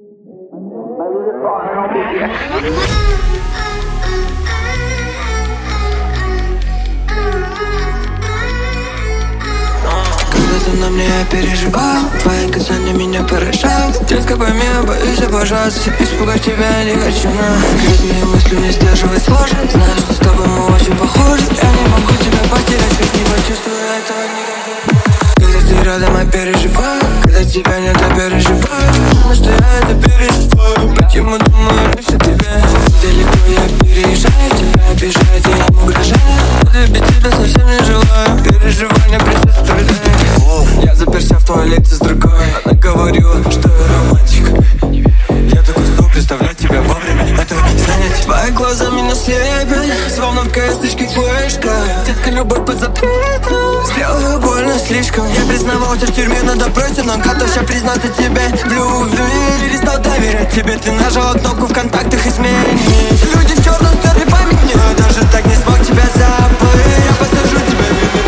Когда ты на мне, я переживал, твои касания меня поражают. Детка, пойми, я боюсь обожаться, испугать тебя не хочу, но грязные мысли не сдерживать сложно. Знаю, что с тобой мы очень похожи. Я не могу тебя потерять, ведь не почувствую этого никогда. Когда ты рядом, я переживаю. Когда тебя нет, я переживаю. Потому что я это переживаю. Почему думаю раньше тебя? Далеко я переезжаю, тебя обижать я им угрожаю. Любить тебя совсем не желаю. Переживания присутствуют. Я заперся в туалете с другой. Она говорила, что я романтик. Я такой жду представлять тебя вовремя. Этого станет. Твои глаза меня слепят, словно в косточке флешка. Детка, любовь под запретом. Сделаю больно слишком. Я признавался в тюрьме на допросе, но готовься признаться тебе в любви. Перестал доверять тебе, ты нажала кнопку в контактах изменить. Люди в черном стерли память мне, но даже так не смог тебя забыть. Я посажу тебя,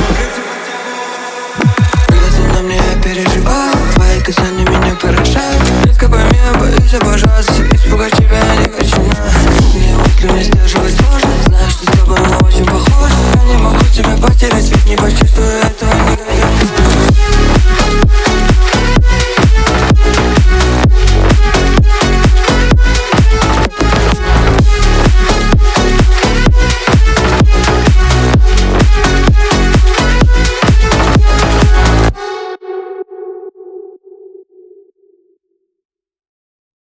когда ты на мне, я переживаю. Твои касания меня поражают. Детка, пойми, я боюсь обожаться, испугать тебя не хочу, но мне мысли не сдерживать сложно. Знаю, что